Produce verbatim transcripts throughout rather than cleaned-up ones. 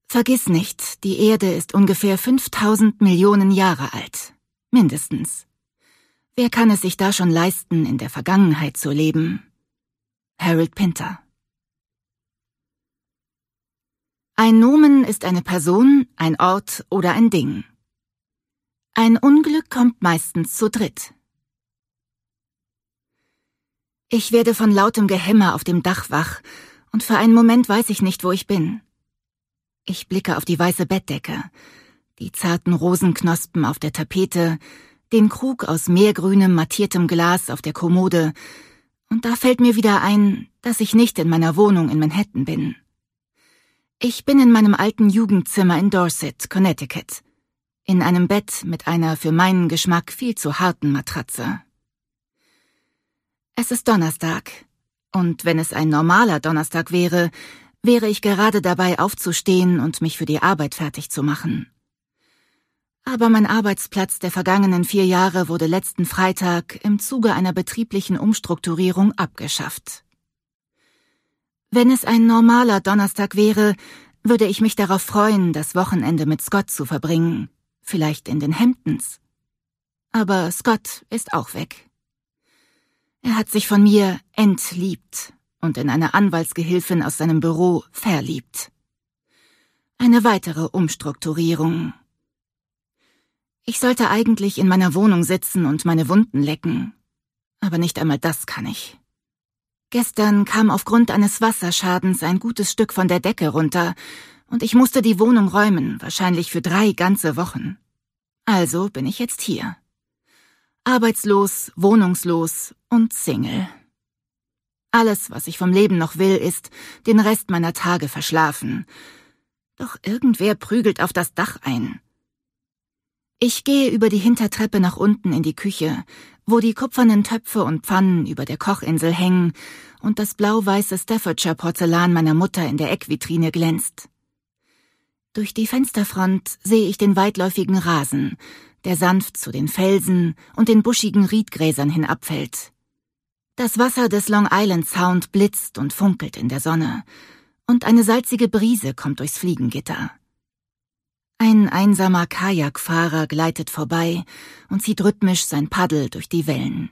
Vergiss nicht, die Erde ist ungefähr fünftausend Millionen Jahre alt. Mindestens. Wer kann es sich da schon leisten, in der Vergangenheit zu leben? Harold Pinter. Ein Nomen ist eine Person, ein Ort oder ein Ding. Ein Unglück kommt meistens zu dritt. Ich werde von lautem Gehämmer auf dem Dach wach, und für einen Moment weiß ich nicht, wo ich bin. Ich blicke auf die weiße Bettdecke, die zarten Rosenknospen auf der Tapete, den Krug aus meergrünem, mattiertem Glas auf der Kommode, und da fällt mir wieder ein, dass ich nicht in meiner Wohnung in Manhattan bin. Ich bin in meinem alten Jugendzimmer in Dorset, Connecticut, in einem Bett mit einer für meinen Geschmack viel zu harten Matratze. Es ist Donnerstag, und wenn es ein normaler Donnerstag wäre, wäre ich gerade dabei aufzustehen und mich für die Arbeit fertig zu machen. Aber mein Arbeitsplatz der vergangenen vier Jahre wurde letzten Freitag im Zuge einer betrieblichen Umstrukturierung abgeschafft. Wenn es ein normaler Donnerstag wäre, würde ich mich darauf freuen, das Wochenende mit Scott zu verbringen, vielleicht in den Hamptons. Aber Scott ist auch weg. Er hat sich von mir entliebt und in eine Anwaltsgehilfin aus seinem Büro verliebt. Eine weitere Umstrukturierung. Ich sollte eigentlich in meiner Wohnung sitzen und meine Wunden lecken, aber nicht einmal das kann ich. Gestern kam aufgrund eines Wasserschadens ein gutes Stück von der Decke runter und ich musste die Wohnung räumen, wahrscheinlich für drei ganze Wochen. Also bin ich jetzt hier. Arbeitslos, wohnungslos und Single. Alles, was ich vom Leben noch will, ist, den Rest meiner Tage verschlafen. Doch irgendwer prügelt auf das Dach ein. Ich gehe über die Hintertreppe nach unten in die Küche, wo die kupfernen Töpfe und Pfannen über der Kochinsel hängen und das blau-weiße Staffordshire-Porzellan meiner Mutter in der Eckvitrine glänzt. Durch die Fensterfront sehe ich den weitläufigen Rasen, der sanft zu den Felsen und den buschigen Riedgräsern hinabfällt. Das Wasser des Long Island Sound blitzt und funkelt in der Sonne, und eine salzige Brise kommt durchs Fliegengitter. Ein einsamer Kajakfahrer gleitet vorbei und zieht rhythmisch sein Paddel durch die Wellen.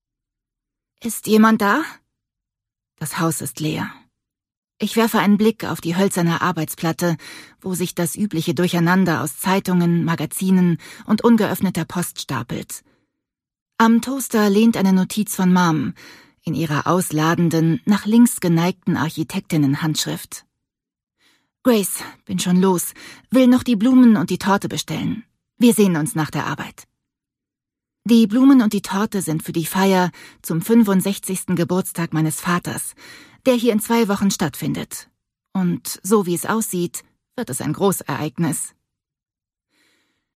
»Ist jemand da?« Das Haus ist leer. Ich werfe einen Blick auf die hölzerne Arbeitsplatte, wo sich das übliche Durcheinander aus Zeitungen, Magazinen und ungeöffneter Post stapelt. Am Toaster lehnt eine Notiz von Mom in ihrer ausladenden, nach links geneigten Architektinnenhandschrift. »Grace, bin schon los, will noch die Blumen und die Torte bestellen. Wir sehen uns nach der Arbeit.« Die Blumen und die Torte sind für die Feier zum fünfundsechzigsten Geburtstag meines Vaters, der hier in zwei Wochen stattfindet. Und so wie es aussieht, wird es ein Großereignis.